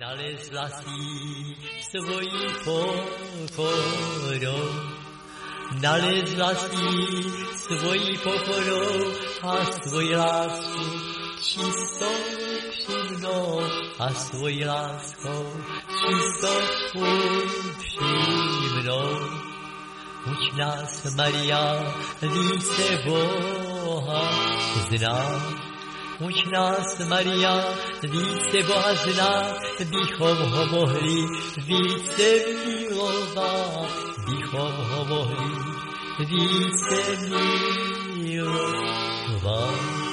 nalezla si svoji pokorou. Nalezla si svoji pokorou a svoji lásku čistou upřímnou a svoji láskou čistou upřímnou. Uč nás, Maria, více Boha znát. Uč nás, Maria, více Boha znát, bychom ho mohli více milovat, bychom ho mohli více milovat.